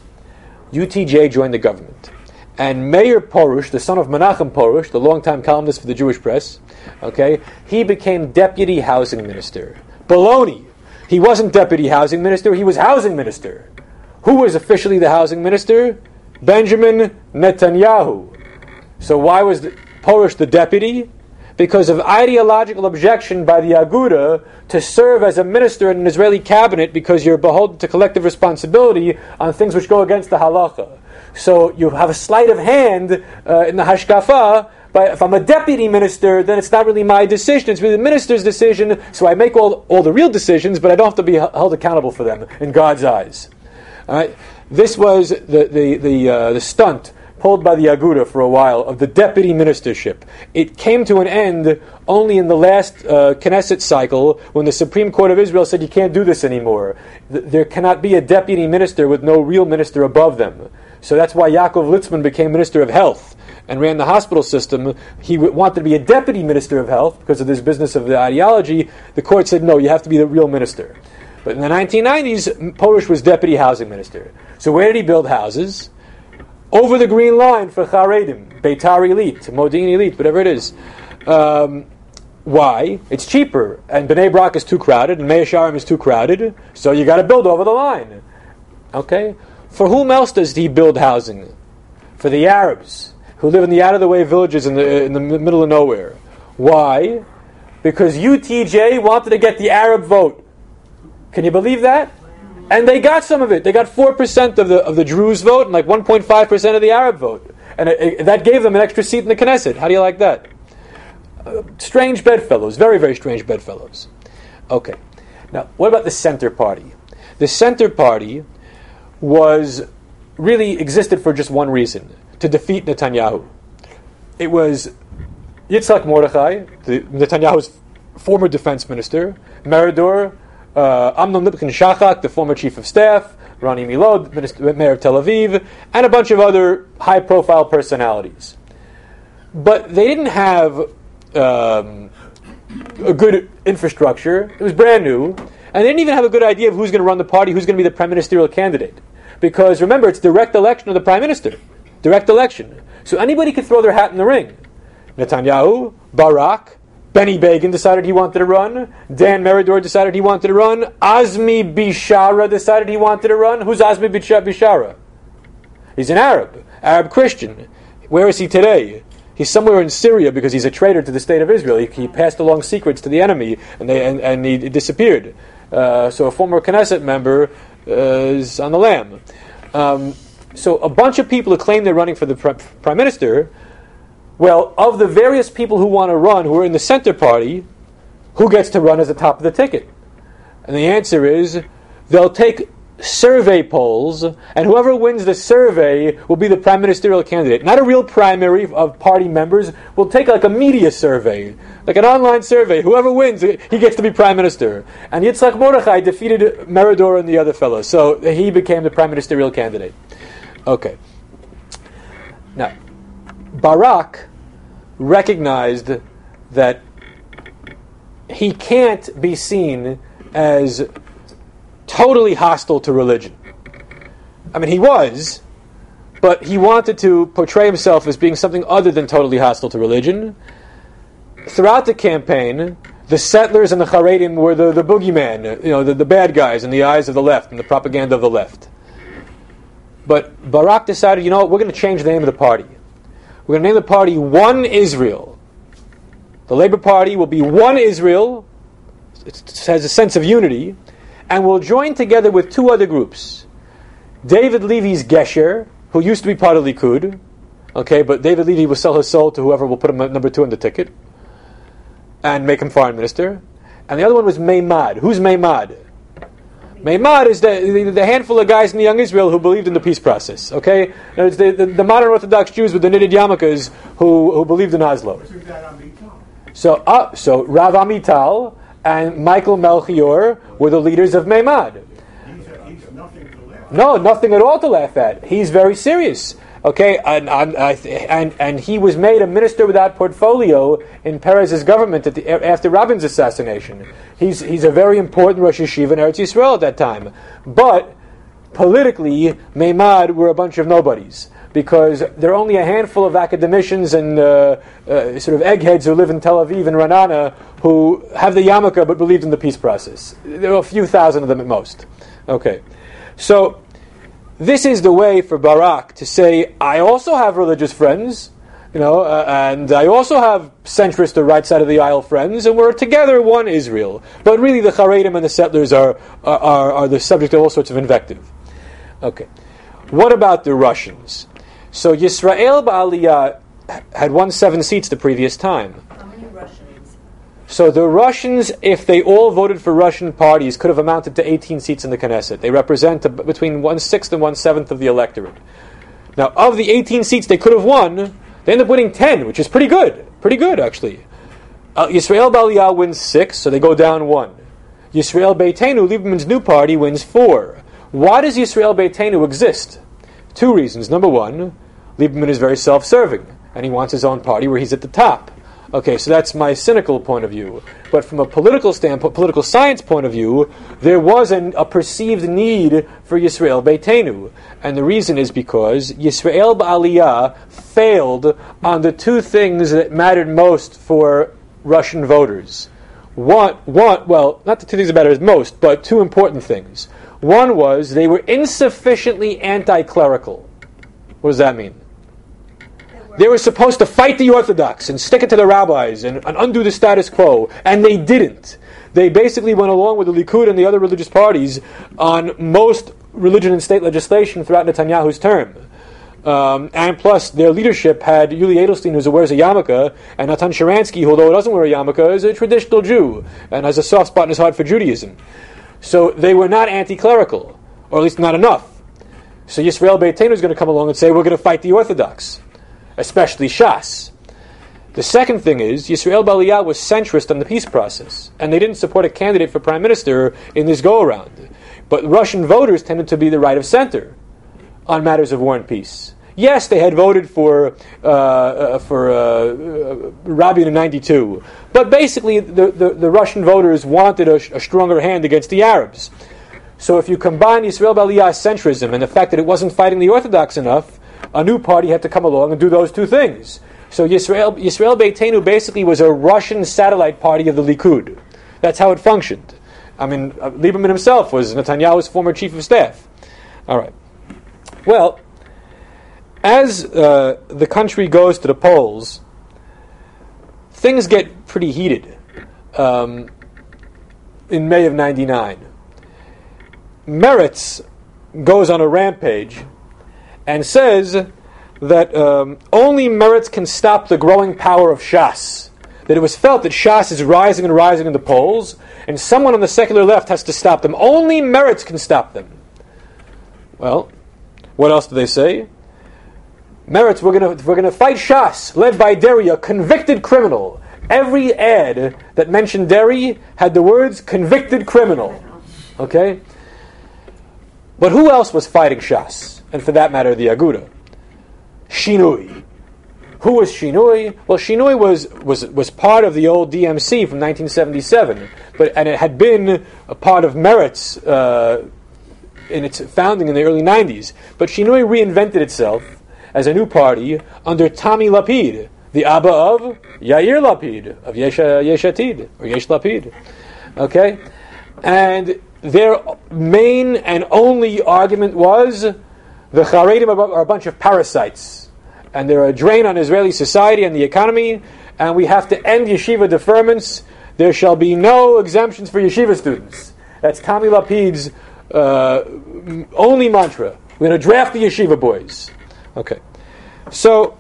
U T J joined the government. And Meir Porush, the son of Menachem Porush, the longtime columnist for the Jewish press, okay, he became deputy housing minister. Baloney! He wasn't deputy housing minister, he was housing minister. Who was officially the housing minister? Benjamin Netanyahu. So why was the, Porush the deputy? Because of ideological objection by the Aguda to serve as a minister in an Israeli cabinet, because you're beholden to collective responsibility on things which go against the halacha. So you have a sleight of hand uh, in the hashkafa. But if I'm a deputy minister, then it's not really my decision. It's really the minister's decision. So I make all all the real decisions, but I don't have to be held accountable for them in God's eyes. All right. This was the the the, uh, the stunt pulled by the Aguda for a while of the deputy ministership. It came to an end only in the last uh, Knesset cycle when the Supreme Court of Israel said you can't do this anymore. Th- there cannot be a deputy minister with no real minister above them. So that's why Yaakov Litzman became Minister of Health and ran the hospital system. He w- wanted to be a deputy Minister of Health because of this business of the ideology. The court said, no, you have to be the real minister. But in the nineteen nineties, Porush was deputy housing minister. So where did he build houses? Over the green line for Haredim, Beitar Elite, Modi'in Elite, whatever it is. Um, why? It's cheaper, and Bnei Brak is too crowded, and Mea Shearim is too crowded, so you got to build over the line. Okay? For whom else does he build housing? For the Arabs, who live in the out-of-the-way villages in the in the middle of nowhere. Why? Because U T J wanted to get the Arab vote. Can you believe that? And they got some of it. They got four percent of the of the Druze vote and like one point five percent of the Arab vote. And it, it, that gave them an extra seat in the Knesset. How do you like that? Uh, strange bedfellows. Very, very strange bedfellows. Okay. Now, what about the Center Party? The Center Party was really existed for just one reason: to defeat Netanyahu. It was Yitzhak Mordechai, the, Netanyahu's former defense minister, Meridor, uh, Amnon Lipkin-Shachak, the former chief of staff, Rani Milod, minister, mayor of Tel Aviv, and a bunch of other high-profile personalities. But they didn't have um, a good infrastructure. It was brand new. And they didn't even have a good idea of who's going to run the party, who's going to be the prime ministerial candidate. Because remember, it's direct election of the prime minister. Direct election. So anybody could throw their hat in the ring. Netanyahu, Barak, Benny Begin decided he wanted to run. Dan Meridor decided he wanted to run. Azmi Bishara decided he wanted to run. Who's Azmi Bishara? He's an Arab. Arab Christian. Where is he today? He's somewhere in Syria because he's a traitor to the state of Israel. He, he passed along secrets to the enemy, and they and, and he disappeared. Uh, so a former Knesset member uh, is on the lam. Um, so a bunch of people who claim they're running for the pr- prime minister. Well, of the various people who want to run, who are in the Center Party, who gets to run as the top of the ticket? And the answer is they'll take survey polls, and whoever wins the survey will be the prime ministerial candidate. Not a real primary of party members. We'll take like a media survey, like an online survey. Whoever wins, he gets to be prime minister. And Yitzhak Mordechai defeated Meridor and the other fellow, so he became the prime ministerial candidate. Okay. Now, Barak recognized that he can't be seen as totally hostile to religion. I mean, he was, but he wanted to portray himself as being something other than totally hostile to religion. Throughout the campaign, the settlers and the Haredim were the, the boogeyman, you know, the, the bad guys in the eyes of the left and the propaganda of the left. But Barak decided, you know what, we're going to change the name of the party. We're going to name the party One Israel. The Labour Party will be One Israel. It has a sense of unity. And we'll join together with two other groups. David Levy's Gesher, who used to be part of Likud. Okay, but David Levy will sell his soul to whoever will put him at number two on the ticket. And make him foreign minister. And the other one was Meimad. Who's Meimad? Meimad is the, the, the handful of guys in the Young Israel who believed in the peace process. Okay, it's the, the, the modern Orthodox Jews with the knitted yarmulkes who, who believed in Oslo. So, uh, so Rav Amital and Michael Melchior were the leaders of Meimad. He's, he's nothing to laugh. No, nothing at all to laugh at. He's very serious. Okay, and and, and and he was made a minister without portfolio in Perez's government at the, after Rabin's assassination. He's he's a very important Rosh Yeshiva in Eretz Yisrael at that time. But politically, Meimad were a bunch of nobodies because there are only a handful of academicians and uh, uh, sort of eggheads who live in Tel Aviv and Ra'anana who have the yarmulke but believed in the peace process. There are a few thousand of them at most. Okay, so this is the way for Barak to say, I also have religious friends, you know, uh, and I also have centrist or right side of the aisle friends, and we're together one Israel. But really the Haredim and the settlers are, are, are, are the subject of all sorts of invective. Okay. What about the Russians? So Yisrael Ba'aliyah had won seven seats the previous time. How many Russians? So the Russians, if they all voted for Russian parties, could have amounted to eighteen seats in the Knesset. They represent a, between one-sixth and one-seventh of the electorate. Now, of the eighteen seats they could have won, they end up winning ten, which is pretty good. Pretty good, actually. Uh, Yisrael B'aliyah wins six, so they go down one. Yisrael Beitenu, Lieberman's new party, wins four. Why does Yisrael Beitenu exist? Two reasons. Number one, Lieberman is very self-serving, and he wants his own party where he's at the top. Okay, so that's my cynical point of view. But from a political standpoint, political science point of view, there was an, a perceived need for Yisrael Beitenu. And the reason is because Yisrael Ba'aliyah failed on the two things that mattered most for Russian voters. One, one, well, not the two things that mattered most, but two important things. One was they were insufficiently anti-clerical. What does that mean? They were supposed to fight the Orthodox and stick it to the rabbis and, and undo the status quo, and they didn't. They basically went along with the Likud and the other religious parties on most religion and state legislation throughout Netanyahu's term. Um, and plus, their leadership had Yuli Edelstein, who wears a yarmulke, and Natan Sharansky, who, although he doesn't wear a yarmulke, is a traditional Jew and has a soft spot in his heart for Judaism. So they were not anti-clerical, or at least not enough. So Yisrael Beitenu is going to come along and say, we're going to fight the Orthodox, especially Shas. The second thing is, Yisrael Baliyah was centrist on the peace process, and they didn't support a candidate for prime minister in this go-around. But Russian voters tended to be the right of center on matters of war and peace. Yes, they had voted for uh, uh, for uh, uh, Rabin in ninety-two, but basically the, the, the Russian voters wanted a, a stronger hand against the Arabs. So if you combine Yisrael Baliyah's centrism and the fact that it wasn't fighting the Orthodox enough, a new party had to come along and do those two things. So Yisrael, Yisrael Beitenu basically was a Russian satellite party of the Likud. That's how it functioned. I mean, uh, Lieberman himself was Netanyahu's former chief of staff. All right. Well, as uh, the country goes to the polls, things get pretty heated um, in May of ninety-nine. Meretz goes on a rampage and says that um, only Meretz can stop the growing power of Shas. That it was felt that Shas is rising and rising in the polls, and someone on the secular left has to stop them. Only Meretz can stop them. Well, what else do they say? Meretz, we're going to we're going to fight Shas, led by Deri, a convicted criminal. Every ad that mentioned Deri had the words "convicted criminal." Okay? But who else was fighting Shas? And for that matter, the Aguda? Shinui. Who was Shinui? Well, Shinui was, was was part of the old D M C from nineteen seventy-seven, but and it had been a part of Meretz uh, in its founding in the early nineties. But Shinui reinvented itself as a new party under Tommy Lapid, the Abba of Yair Lapid, of Yesh, Yesh Atid, or Yesh Lapid. Okay? And their main and only argument was the Charedim are a bunch of parasites, and they're a drain on Israeli society and the economy, and we have to end yeshiva deferments. There shall be no exemptions for yeshiva students. That's Tommy Lapid's uh, only mantra. We're going to draft the yeshiva boys. Okay. So,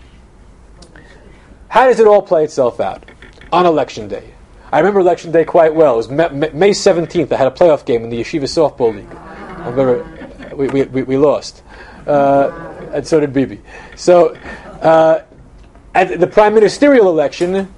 how does it all play itself out on election day? I remember election day quite well. It was May seventeenth. I had a playoff game in the Yeshiva Softball League. I remember we, we, we, we lost. Uh, and so did Bibi. So, uh, at the prime ministerial election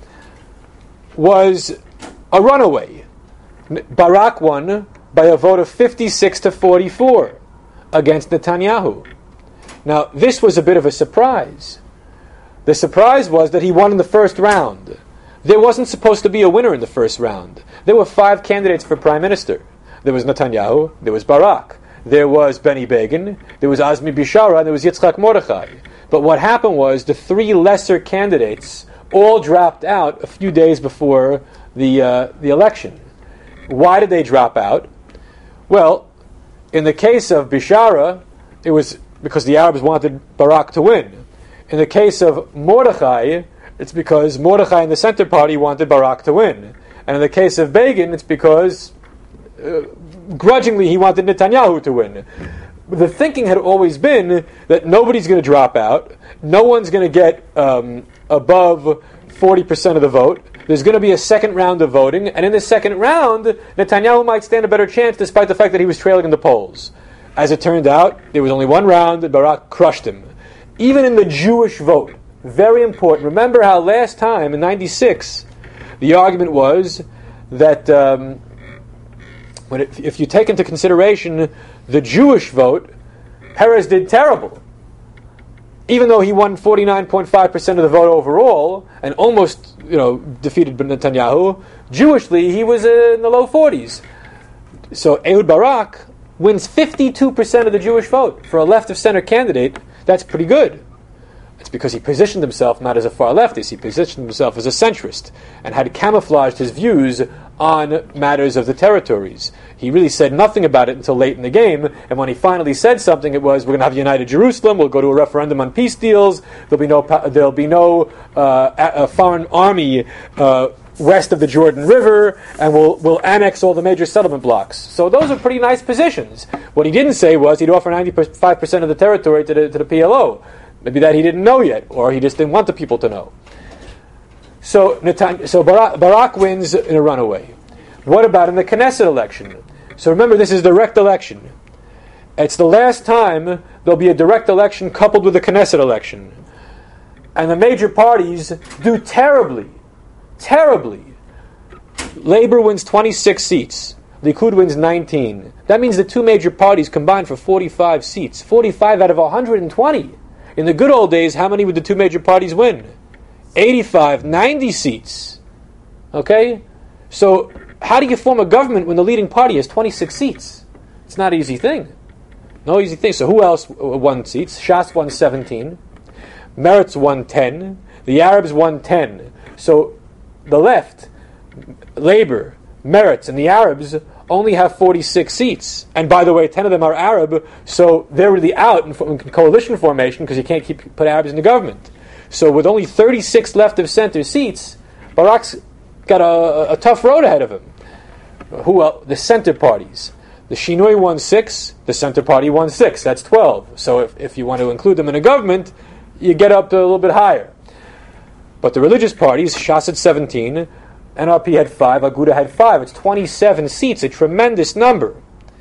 was a runaway. Barak won by a vote of fifty-six to forty-four against Netanyahu. Now, this was a bit of a surprise. The surprise was that he won in the first round. There wasn't supposed to be a winner in the first round. There were five candidates for prime minister. There was Netanyahu, there was Barak, there was Benny Begin, there was Azmi Bishara, and there was Yitzchak Mordechai. But what happened was the three lesser candidates all dropped out a few days before the uh, the election. Why did they drop out? Well, in the case of Bishara, it was because the Arabs wanted Barak to win. In the case of Mordechai, it's because Mordechai and the Center Party wanted Barak to win. And in the case of Begin, it's because uh, grudgingly he wanted Netanyahu to win. The thinking had always been that nobody's going to drop out, no one's going to get um, above forty percent of the vote. There's going to be a second round of voting, and in the second round, Netanyahu might stand a better chance despite the fact that he was trailing in the polls. As it turned out, there was only one round, and Barak crushed him. Even in the Jewish vote, very important. Remember how last time, in ninety-six, the argument was that um, when it, if you take into consideration the Jewish vote, Peres did terrible. Even though he won forty-nine point five percent of the vote overall, and almost, you know, defeated Netanyahu, Jewishly, he was uh, in the low forties. So Ehud Barak wins fifty-two percent of the Jewish vote. For a left-of-center candidate, that's pretty good. It's because he positioned himself not as a far leftist, he positioned himself as a centrist, and had camouflaged his views on matters of the territories. He really said nothing about it until late in the game, and when he finally said something, it was, we're going to have a united Jerusalem, we'll go to a referendum on peace deals, there'll be no there'll be no uh, a foreign army uh, west of the Jordan River, and we'll, we'll annex all the major settlement blocks. So those are pretty nice positions. What he didn't say was he'd offer ninety-five percent of the territory to the, to the P L O. Maybe that he didn't know yet, or he just didn't want the people to know. So, Netan- so Barak, Barak wins in a runaway. What about in the Knesset election? So remember, this is direct election. It's the last time there'll be a direct election coupled with a Knesset election. And the major parties do terribly. Terribly. Labor wins twenty-six seats. Likud wins nineteen. That means the two major parties combined for forty-five seats. forty-five out of one hundred twenty. In the good old days, how many would the two major parties win? eighty-five, ninety seats. Okay? So, how do you form a government when the leading party has twenty-six seats? It's not an easy thing. No easy thing. So who else won seats? Shas won seventeen. Meretz won ten. The Arabs won ten. So, the left, Labor, Meretz, and the Arabs only have forty-six seats. And by the way, ten of them are Arab, so they're really out in, in coalition formation because you can't keep put Arabs in the government. So with only thirty-six left of center seats, Barak's got a, a tough road ahead of him. Who else? The center parties. The Shinui won six, the center party won six. That's twelve. So if, if you want to include them in a government, you get up to a little bit higher. But the religious parties, Shas had seventeen, N R P had five, Aguda had five. It's twenty-seven seats, a tremendous number.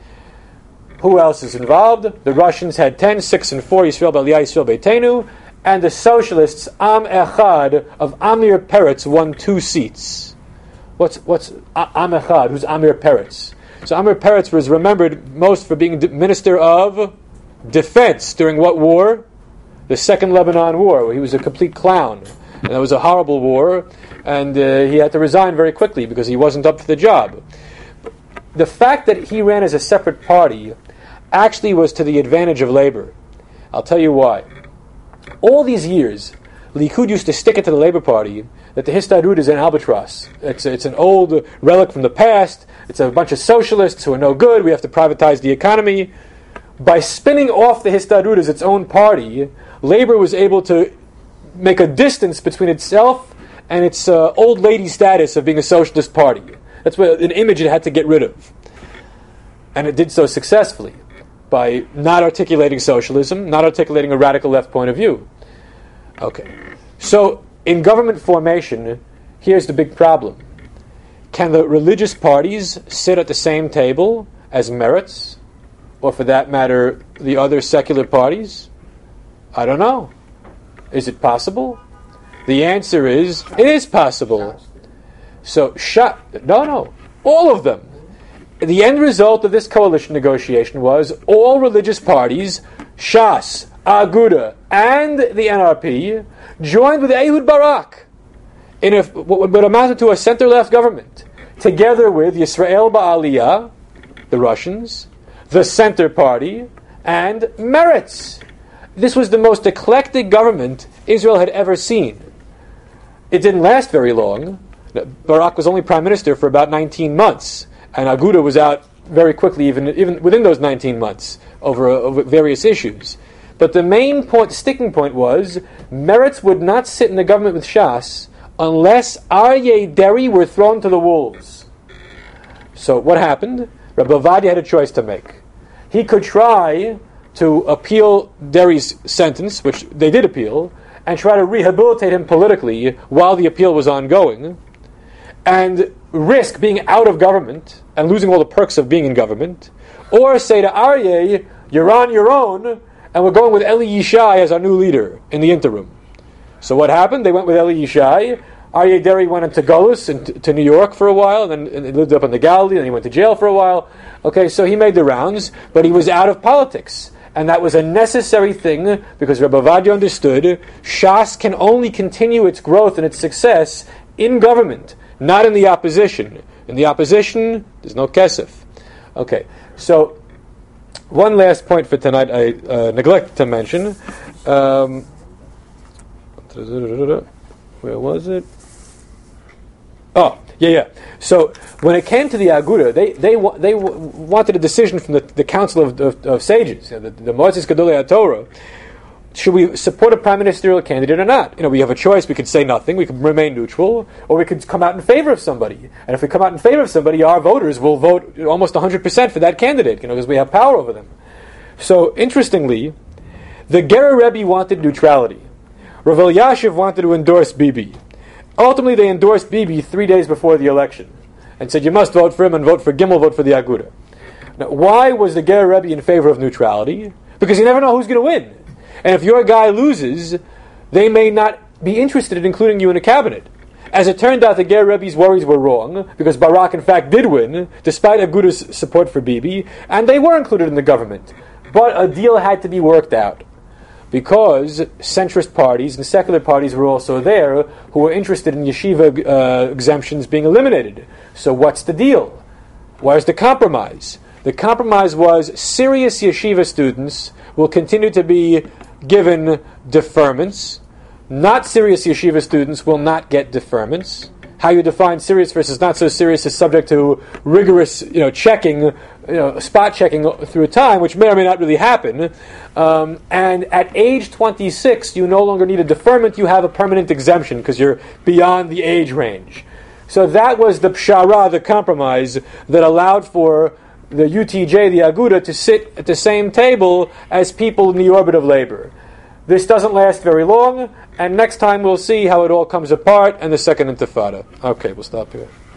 Who else is involved? The Russians had ten, six and four, Yisrael B'aliyah, Yisrael Beitenu, and the socialists, Am Echad of Amir Peretz, won two seats. What's what's Am Echad? Who's Amir Peretz? So Amir Peretz was remembered most for being Minister of Defense during what war? The Second Lebanon War, where he was a complete clown. And that was a horrible war, and uh, he had to resign very quickly because he wasn't up for the job. The fact that he ran as a separate party actually was to the advantage of Labor. I'll tell you why. All these years, Likud used to stick it to the Labor Party that the Histadrut is an albatross. It's, it's an old relic from the past. It's a bunch of socialists who are no good. We have to privatize the economy. By spinning off the Histadrut as its own party, Labor was able to make a distance between itself and its uh, old lady status of being a socialist party. That's what an image it had to get rid of. And it did so successfully by not articulating socialism, not articulating a radical left point of view. Okay. So, in government formation, here's the big problem. Can the religious parties sit at the same table as Meretz? Or for that matter, the other secular parties? I don't know. Is it possible? The answer is, it is possible. So, Sha- no, no, all of them. The end result of this coalition negotiation was all religious parties, Shas, Aguda, and the N R P, joined with Ehud Barak in a, what would amount to a center-left government, together with Yisrael Ba'aliyah, the Russians, the Center Party, and Meretz. This was the most eclectic government Israel had ever seen. It didn't last very long. Barak was only prime minister for about nineteen months, and Aguda was out very quickly, even even within those nineteen months, over, uh, over various issues. But the main point, the sticking point was, Meretz would not sit in the government with Shas unless Aryeh Deri were thrown to the wolves. So what happened? Rabbi Ovadia had a choice to make. He could try to appeal Deri's sentence, which they did appeal, and try to rehabilitate him politically while the appeal was ongoing, and risk being out of government and losing all the perks of being in government, or say to Aryeh, you're on your own, and we're going with Eli Yishai as our new leader in the interim. So what happened? They went with Eli Yishai. Aryeh Deri went into Golus and t- to New York for a while, and then and lived up in the Galilee, and he went to jail for a while. Okay, so he made the rounds, but he was out of politics. And that was a necessary thing, because Rabbi Ovadia understood Shas can only continue its growth and its success in government, not in the opposition. In the opposition, there's no kesef. Okay, so one last point for tonight I uh, neglected to mention. Um, where was it? Oh, yeah, yeah. So when it came to the Aguda, they they they wanted a decision from the, the Council of, of, of Sages, you know, the, the Moetzes Gedolei HaTorah, should we support a prime ministerial candidate or not? You know, we have a choice. We could say nothing. We could remain neutral, or we could come out in favor of somebody. And if we come out in favor of somebody, our voters will vote almost one hundred percent for that candidate, you know, because we have power over them. So, interestingly, the Gerer Rebbe wanted neutrality. Rav Elyashiv wanted to endorse Bibi. Ultimately, they endorsed Bibi three days before the election and said, you must vote for him and vote for Gimel, vote for the Aguda. Now, why was the Gerer Rebbe in favor of neutrality? Because you never know who's going to win. And if your guy loses, they may not be interested in including you in a cabinet. As it turned out, the Gerer Rebbe's worries were wrong, because Barak, in fact, did win, despite Aguda's support for Bibi, and they were included in the government. But a deal had to be worked out, because centrist parties and secular parties were also there, who were interested in yeshiva uh, exemptions being eliminated. So what's the deal? Where's the compromise? The compromise was serious yeshiva students will continue to be given deferments. Not serious yeshiva students will not get deferments. How you define serious versus not so serious is subject to rigorous, you know, checking, you know, spot checking through time, which may or may not really happen. Um, and at age twenty-six, you no longer need a deferment; you have a permanent exemption because you're beyond the age range. So that was the pshara, the compromise that allowed for the U T J, the Aguda, to sit at the same table as people in the orbit of labor. This doesn't last very long, and next time we'll see how it all comes apart and the Second Intifada. Okay, we'll stop here.